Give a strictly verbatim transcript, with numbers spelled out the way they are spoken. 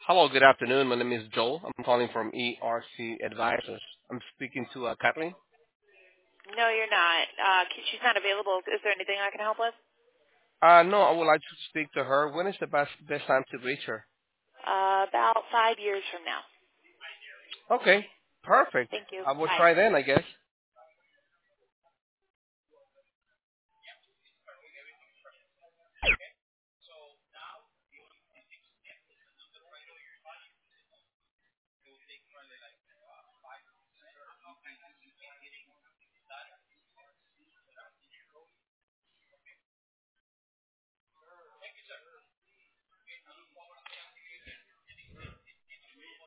Hello, good afternoon. My name is Joel. I'm calling from E R C Advisors. I'm speaking to uh, Kathleen. No, you're not. Uh, she's not available. Is there anything I can help with? Uh, no, I would like to speak to her. When is the best best time to reach her? Uh, about five years from now. Okay, perfect. Thank you. I will Bye. try then, I guess.